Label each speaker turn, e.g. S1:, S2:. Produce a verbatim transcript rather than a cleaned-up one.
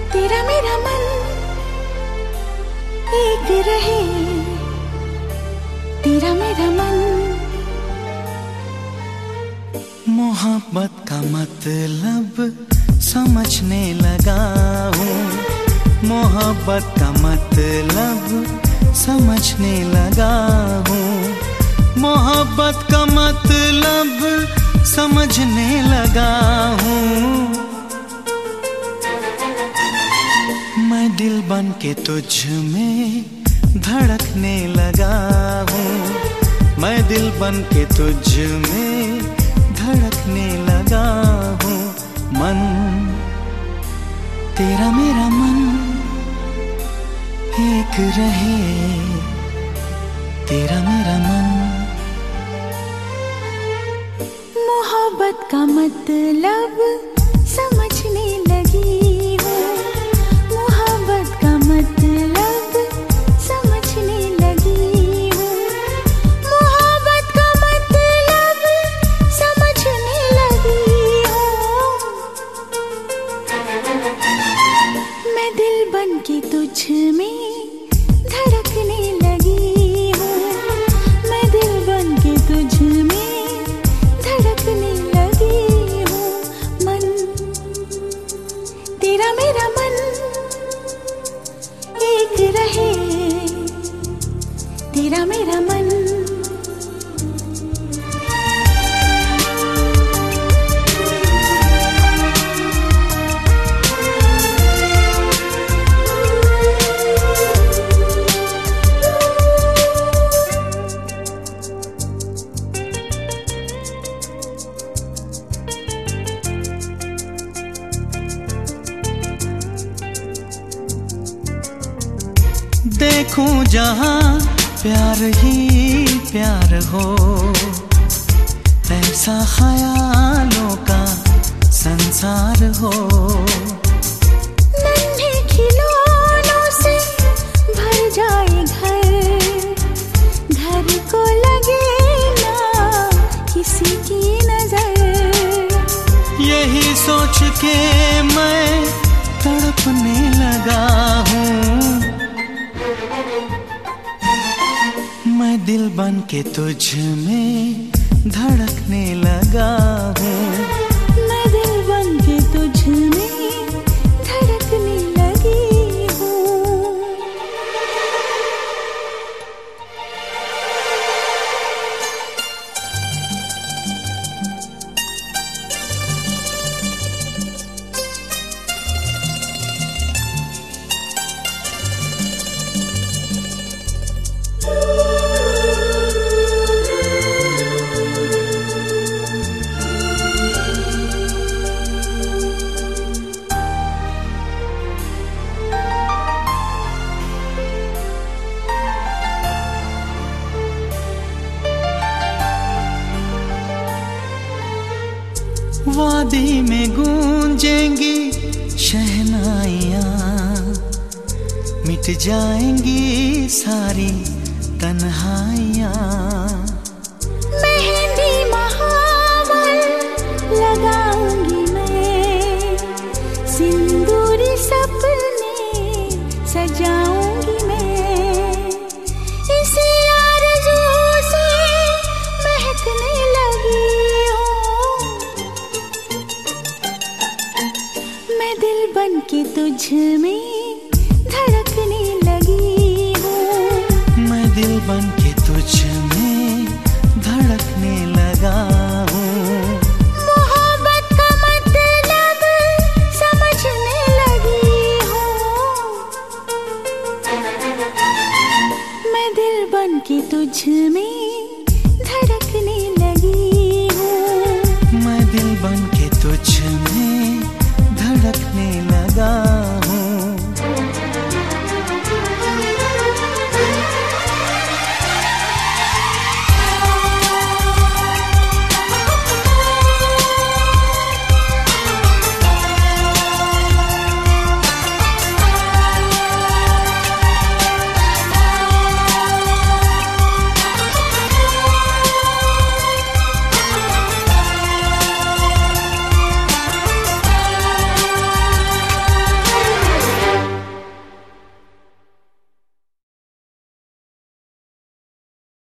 S1: तेरा मेरा मन एक रहे, तेरा मेरा मन।
S2: मोहब्बत का मतलब समझने लगा हूँ, मोहब्बत का मतलब समझने लगा हूँ, मोहब्बत का मतलब समझने लगा हूँ। मैं दिल बन के तुझ में धड़कने लगा हूँ, मैं दिल बन के तुझ में धड़कने लगा हूँ। मन तेरा मेरा मन एक रहे, तेरा मेरा मन।
S1: मोहब्बत का मतलब समझने लगी हूँ, मोहब्बत का मतलब समझने लगी हूँ, मोहब्बत का मतलब समझने लगी हूँ। मैं दिल बन के तुझ में धड़कने लगी हूँ, मैं दिल बन के तुझ में धड़कने लगी हूँ। मन तेरा मेरा मन एक रहे, तेरा मेरा मन।
S2: देखूं जहां प्यार ही प्यार हो, ऐसा ख्यालों का संसार हो।
S1: नन्हे खिलौनों से भर जाए घर, घर को लगे ना किसी की नजर।
S2: यही सोच के मैं तड़पने लगा हूँ, मैं दिल बन के तुझ में धड़कने लगा हूँ,
S1: मैं दिल बन के तुझ में धड़कने लगी हूँ।
S2: वादी में गूंजेंगी शहनाइयाँ, मिट जाएंगी सारी तन्हाइयाँ।
S1: मेहंदी महावर लगाऊंगी मैं, सिंदूरी सपने सजाऊंगी मैं। इसी आरज़ू से महकने लगी हूँ, मैं दिल बन के तुझ में